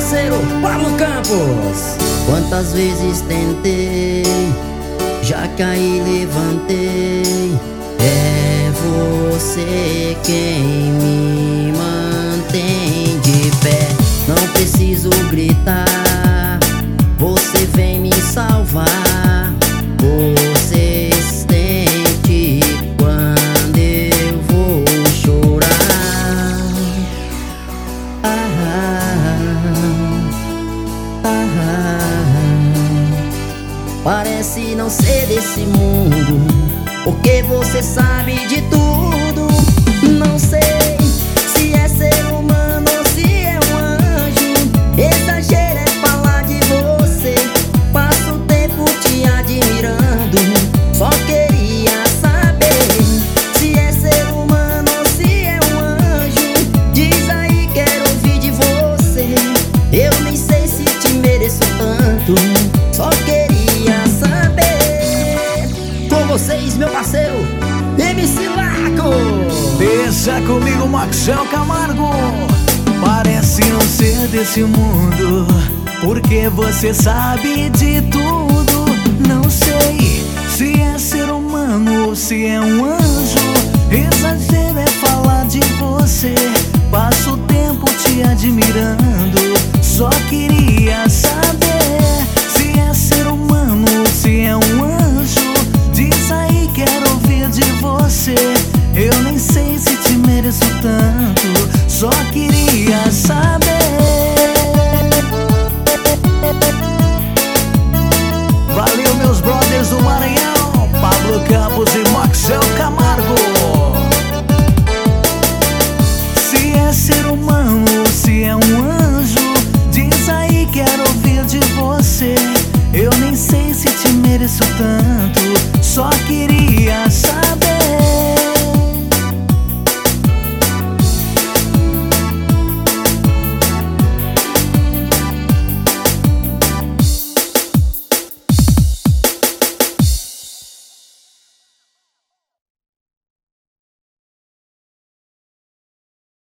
parceiro Pablo Campos. Quantas vezes tentei, já caí, levantei. É você quem me mantém de pé. Não preciso gritar, você vem me salvar. Você sente quando eu vou chorar. Parece não ser desse mundo, porque você sabe de tudo. Não sei se é ser humano ou se é um anjo. Exagero é falar de você, passo o tempo te admirando. Só queria saber se é ser humano ou se é um anjo. Diz aí, quero ouvir de você. Eu nem sei se te mereço tanto, só queria saber. Com vocês, meu parceiro MC Laco. Deixa comigo, Maxel Camargo. Parece não ser desse mundo, porque você sabe de tudo. Não sei se é ser humano ou se é um anjo. Exagero é falar de você, passo o tempo te admirando. Só queria saber se é ser humano ou se é um anjo. Diz aí, quero ouvir de você. Eu nem sei se te mereço tanto, só queria saber. Valeu, meus brothers do Maranhão, Pablo Campos e Maxel Camargo. Se é ser humano ou se é um anjo, diz aí, quero ouvir de você. Eu nem sei se te mereço tanto,